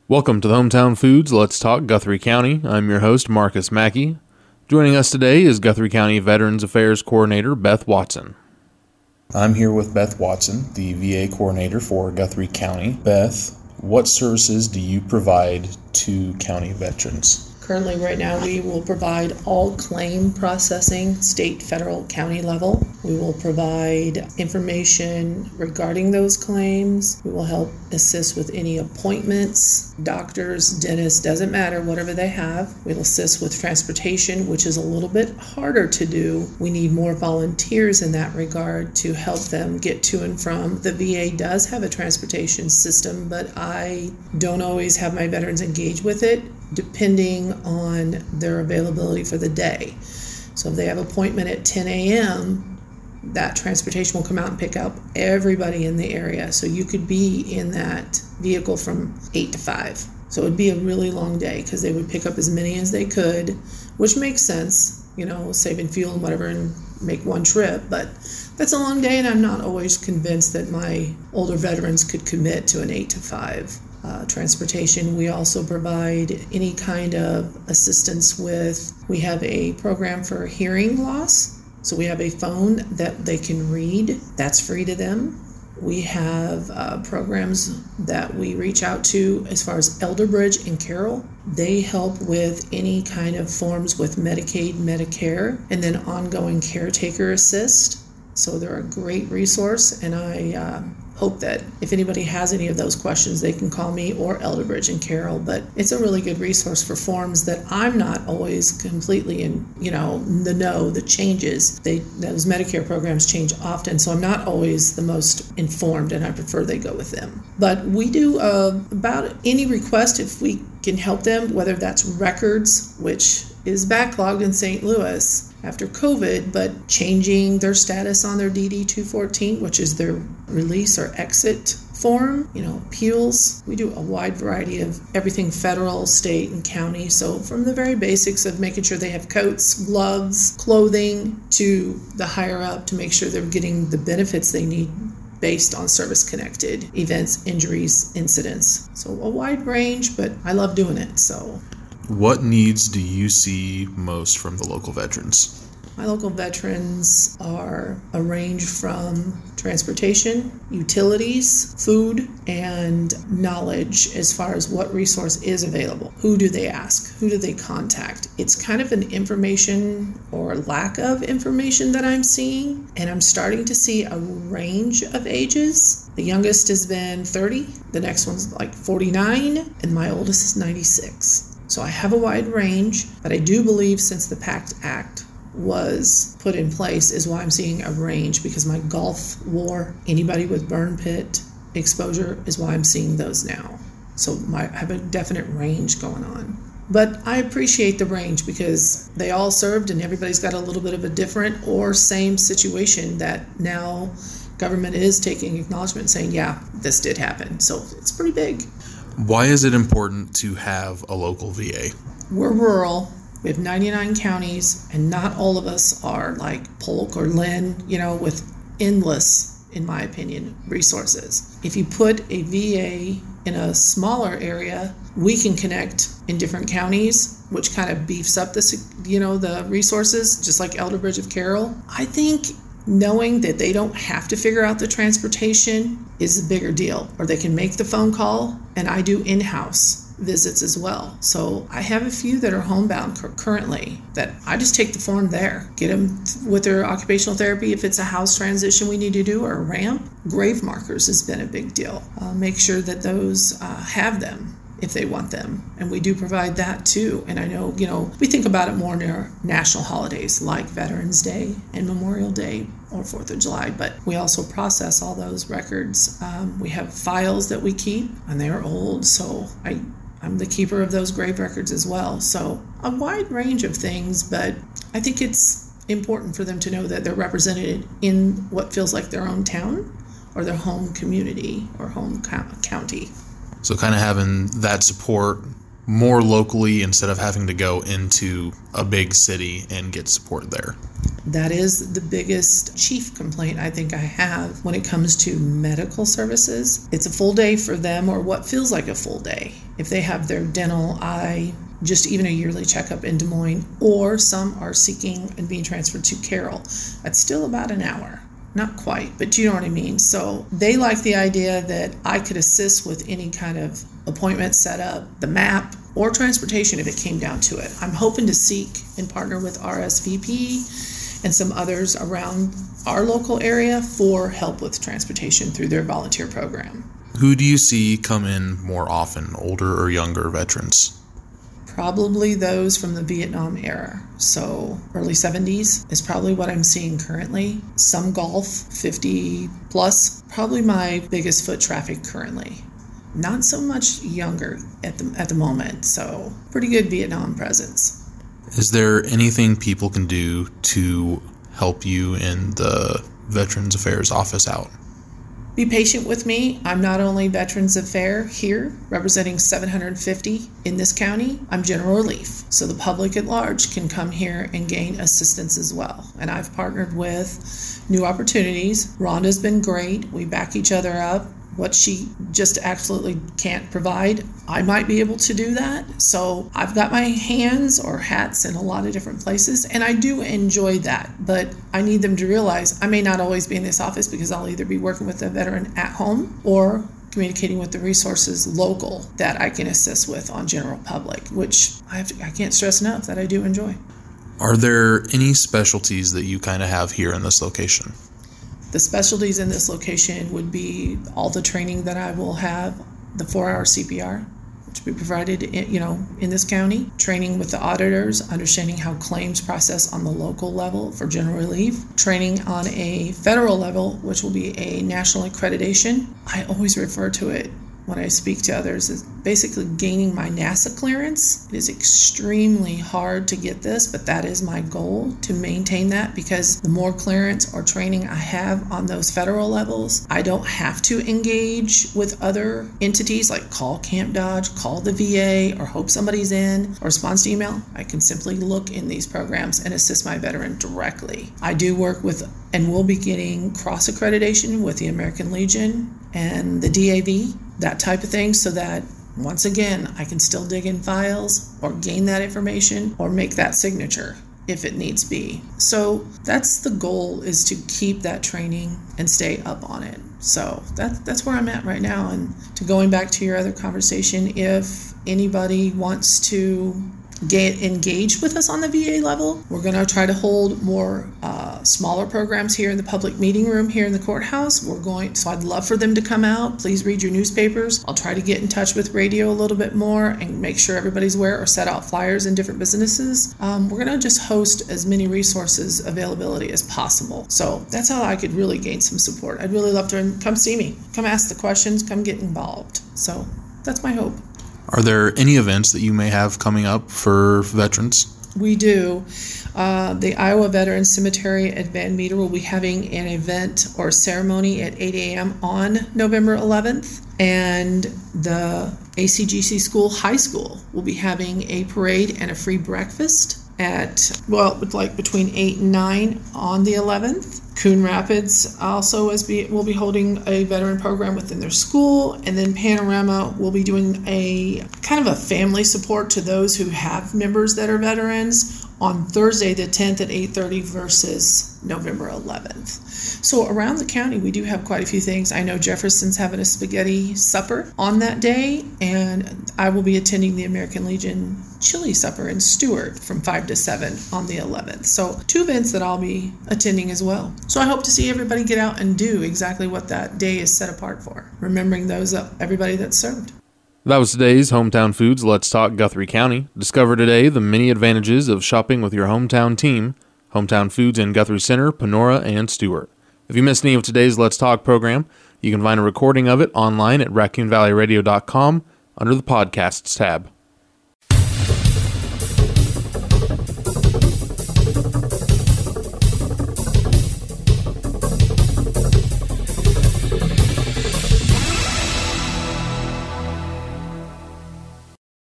Welcome to the Hometown Foods Let's Talk Guthrie County. I'm your host, Marcus Mackey. Joining us today is Guthrie County Veterans Affairs Coordinator Beth Watson. I'm here with Beth Watson, the VA Coordinator for Guthrie County. Beth, what services do you provide to county veterans? Currently, right now, we will provide all claim processing, state, federal, county level. We will provide information regarding those claims. We will help assist with any appointments, doctors, dentists, doesn't matter, whatever they have. We'll assist with transportation, which is a little bit harder to do. We need more volunteers in that regard to help them get to and from. The VA does have a transportation system, but I don't always have my veterans engage with it, depending on their availability for the day. So if they have an appointment at 10 a.m., that transportation will come out and pick up everybody in the area. So you could be in that vehicle from 8 to 5. So it would be a really long day because they would pick up as many as they could, which makes sense, saving fuel and whatever and make one trip. But that's a long day, and I'm not always convinced that my older veterans could commit to an 8 to 5. Transportation. We also provide any kind of assistance we have a program for hearing loss. So we have a phone that they can read. That's free to them. We have programs that we reach out to as far as Elderbridge and Carroll. They help with any kind of forms with Medicaid, Medicare, and then ongoing caretaker assist. So they're a great resource, and I hope that if anybody has any of those questions, they can call me or Elderbridge and Carroll. But it's a really good resource for forms that I'm not always completely in, the changes. Those Medicare programs change often, so I'm not always the most informed, and I prefer they go with them. But we do about any request if we can help them, whether that's records, which is backlogged in St. Louis after COVID, but changing their status on their DD-214, which is their release or exit form, appeals. We do a wide variety of everything federal, state, and county. So from the very basics of making sure they have coats, gloves, clothing, to the higher up to make sure they're getting the benefits they need based on service-connected events, injuries, incidents. So a wide range, but I love doing it, so. What needs do you see most from the local veterans? My local veterans are a range from transportation, utilities, food, and knowledge as far as what resource is available. Who do they ask? Who do they contact? It's kind of an information or lack of information that I'm seeing, and I'm starting to see a range of ages. The youngest has been 30, the next one's like 49, and my oldest is 96. So I have a wide range, but I do believe since the PACT Act was put in place is why I'm seeing a range, because my Gulf War, anybody with burn pit exposure is why I'm seeing those now. So I have a definite range going on. But I appreciate the range because they all served and everybody's got a little bit of a different or same situation that now government is taking acknowledgement and saying, yeah, this did happen. So it's pretty big. Why is it important to have a local VA? We're rural. We have 99 counties, and not all of us are like Polk or Lynn, with endless, in my opinion, resources. If you put a VA in a smaller area, we can connect in different counties, which kind of beefs up the resources, just like Elderbridge of Carroll. I think knowing that they don't have to figure out the transportation is a bigger deal, or they can make the phone call, and I do in-house visits as well. So I have a few that are homebound currently that I just take the form there, get them with their occupational therapy if it's a house transition we need to do or a ramp. Grave markers has been a big deal. Make sure that those have them if they want them. And we do provide that too. And I know, we think about it more near national holidays like Veterans Day and Memorial Day or 4th of July, but we also process all those records. We have files that we keep, and they're old, so I'm the keeper of those grave records as well. So a wide range of things, but I think it's important for them to know that they're represented in what feels like their own town or their home community or home county. So kind of having that support more locally instead of having to go into a big city and get support there. That is the biggest chief complaint I think I have when it comes to medical services. It's a full day for them, or what feels like a full day. If they have their dental, eye, just even a yearly checkup in Des Moines, or some are seeking and being transferred to Carroll, that's still about an hour. Not quite, but you know what I mean. So they like the idea that I could assist with any kind of appointment setup, the map, or transportation if it came down to it. I'm hoping to seek and partner with RSVP and some others around our local area for help with transportation through their volunteer program. Who do you see come in more often, older or younger veterans? Probably those from the Vietnam era. So early 70s is probably what I'm seeing currently. Some golf, 50 plus, probably my biggest foot traffic currently. Not so much younger at the moment, so pretty good Vietnam presence. Is there anything people can do to help you in the Veterans Affairs office out? Be patient with me. I'm not only Veterans Affairs here, representing 750 in this county, I'm General Relief. So the public at large can come here and gain assistance as well. And I've partnered with New Opportunities. Rhonda's been great. We back each other up. What she just absolutely can't provide, I might be able to do that. So I've got my hands or hats in a lot of different places, and I do enjoy that. But I need them to realize I may not always be in this office because I'll either be working with a veteran at home or communicating with the resources local that I can assist with on general public, which I can't stress enough that I do enjoy. Are there any specialties that you kind of have here in this location? The specialties in this location would be all the training that I will have, the 4-hour CPR, which will be provided in this county, training with the auditors, understanding how claims process on the local level for general relief, training on a federal level, which will be a national accreditation. I always refer to it when I speak to others is basically gaining my NASA clearance. It is extremely hard to get this, but that is my goal, to maintain that, because the more clearance or training I have on those federal levels, I don't have to engage with other entities like call Camp Dodge, call the VA, or hope somebody's in or responds to email. I can simply look in these programs and assist my veteran directly. I do work with and will be getting cross accreditation with the American Legion and the DAV, that type of thing, so that once again I can still dig in files or gain that information or make that signature if it needs be. So that's the goal, is to keep that training and stay up on it. So that's where I'm at right now. And to going back to your other conversation, if anybody wants to get engaged with us on the VA level, we're going to try to hold more smaller programs here in the public meeting room here in the courthouse. So I'd love for them to come out. Please read your newspapers. I'll try to get in touch with radio a little bit more and make sure everybody's aware, or set out flyers in different businesses. We're going to just host as many resources availability as possible. So that's how I could really gain some support. I'd really love to come see me, come ask the questions, come get involved. So that's my hope. Are there any events that you may have coming up for veterans? We do. The Iowa Veterans Cemetery at Van Meter will be having an event or ceremony at 8 a.m. on November 11th. And the ACGC School High School will be having a parade and a free breakfast at, between 8 and 9 on the 11th. Coon Rapids also will be holding a veteran program within their school, and then Panorama will be doing a kind of a family support to those who have members that are veterans on Thursday the 10th at 8:30 versus November 11th. So around the county, we do have quite a few things. I know Jefferson's having a spaghetti supper on that day, and I will be attending the American Legion chili supper in Stewart from 5 to 7 on the 11th. So 2 events that I'll be attending as well. So I hope to see everybody get out and do exactly what that day is set apart for, remembering everybody that's served. That was today's Hometown Foods Let's Talk Guthrie County. Discover today the many advantages of shopping with your hometown team. Hometown Foods in Guthrie Center, Panora, and Stewart. If you missed any of today's Let's Talk program, you can find a recording of it online at RaccoonValleyRadio.com under the Podcasts tab.